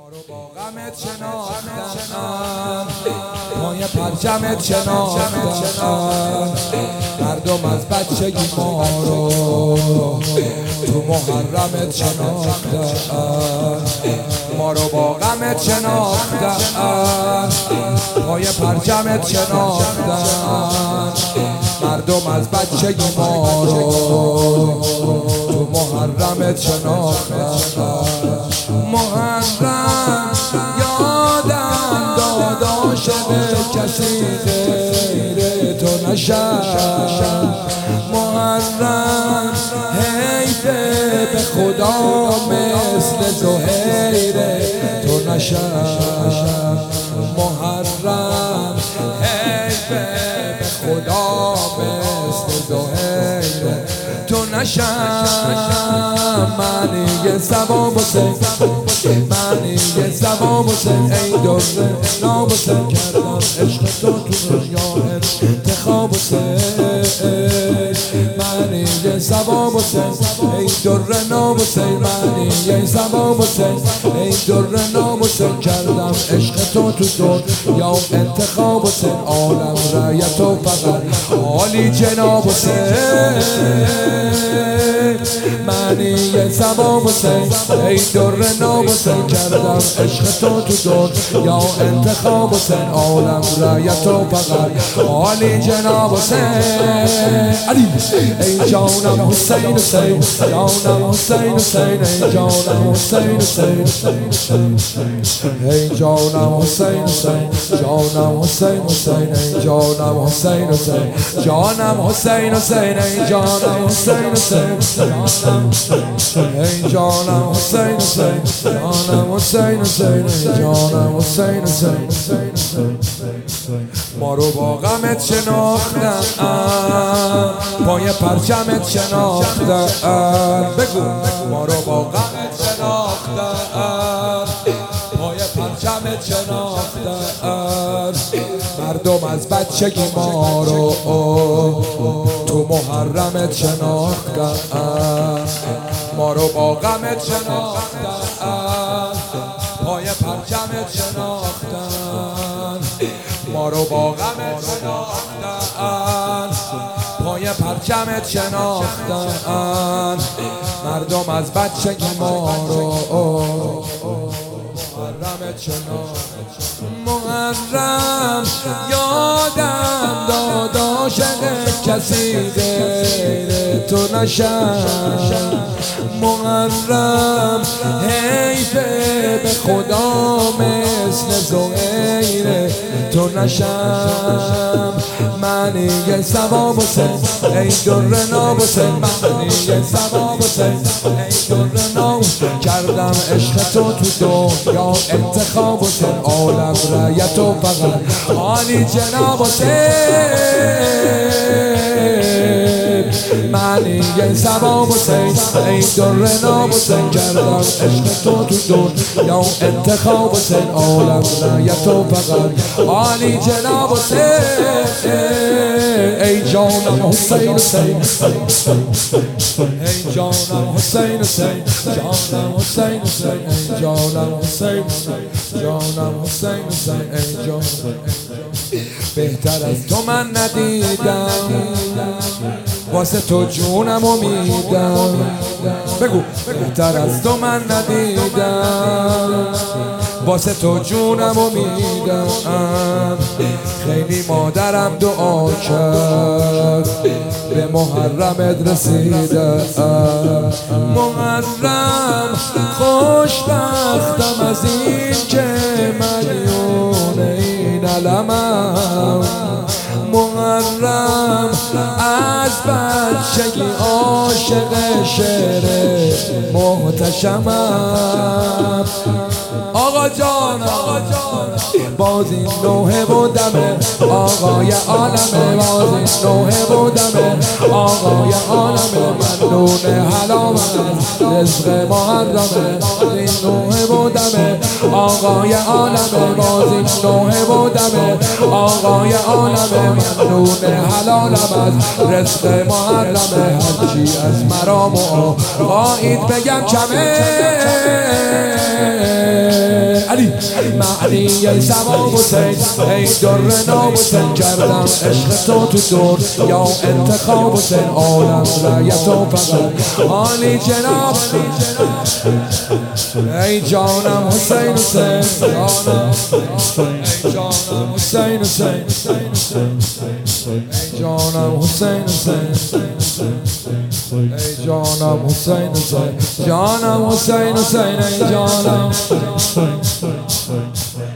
رو با غمت شناختم، پای پرچمت شناختم، مردم از بچگی ما رو تو محرمت شناختم. ما رو با غمت شناختم، پای پرچمت شناختم، مردم از بچگی ما رو تو محرمت شناختم. محرم یادم داد عاشق کسی غیر تو نشم. محرم حیفه به خدا مثل زهیر تو نشم. محرم حیفه به خدا مثل زهیر تو نشم. معنی ثواب حسین، معنی ثواب حسین، ای در ناب حسین، کردم عشق تو دنیا انتخاب حسین. معنی ثواب حسین، ای در ناب حسین، معنی ثواب حسین، ای در ناب حسین، کردم عشق تو دنیا انتخاب حسین. عالم رایت و فقط عالی جناب حسین. معنی ثواب حسین، ای در ناب حسین، کردم عشق تو دنیا انتخاب حسین. عالم رایت و فقط عالی جناب حسین. علی ای جانم حسین حسین، جانم حسین حسین، ای جانم حسین حسین، ای جانم حسین حسین، جانم حسین حسین، ای جانم حسین حسین، جانم حسین حسین، ای جانم حسین حسین، ای جانم حسین حسین، جانم حسین حسین، ای جانم حسین حسین. ما رو با غمت شناختم، پای پرچمت شناختم. بگو ما رو با غمت شناختم، پای پرچمت شناختم، مردم از بچگی ما رو تو محرمت شناختم. ما رو با غمت شناختم، پای پرچمت شناختم، ما رو با غمت شناختم، پای پرچمت شناختم، مردم از بچگی ما رو محرمت شناختم. محرم یادم داد عاشق کسی غیر تو نشم. محرم حیفه به خدا مثل زهیر تو نشم. معنی ثواب حسین، ای در ناب حسین، معنی ثواب حسین، ای در ناب، کردم عشق تو دنیا انتخاب حسین. عالم رایت و فقط عالی جناب حسین. معنی ثواب حسین، ای در ناب حسین، کردم عشق تو دنیا انتخاب حسین. عالم رایت و فقط عالی جناب حسین. ای جانم حسین حسین، ای جانم حسین حسین، جانم حسین حسین، ای جانم حسین حسین، جانم حسین حسین، ای جانم. بهتر از تو من ندیدم، واسه تو جونمو میدم. بگو بهتر از تو من ندیدم، واسه تو جونمو میدم. خیلی مادرم دعا کرد، به محرمت رسیدم. محرم خوشبختم از این که مدیون این علمم. محرم از بچگی عاشق شعر محتشمم. آقا جان باز این نوحه بودمه، آقای عالمه، باز این نوحه بودمه، آقای عالمه، من نون حلامه، رزق محرمه، باز این نوحه بودمه، آقای عالمه، باز این نوحه بودمه، آقای عالمه، من نون حلالم از رزق محرمه. هرچی از مرام و قاید بگم کمه. علی معنی ای سبا حسین ای در ناب حسین کردم عشق تو دور یا انتخاب حسین عالم رایت و فقط عالی جناب ای جانم حسین حسین جانم ای جانم حسین حسین ای جانم حسین حسین ای جانم حسین حسین جانم حسین حسین ای جانم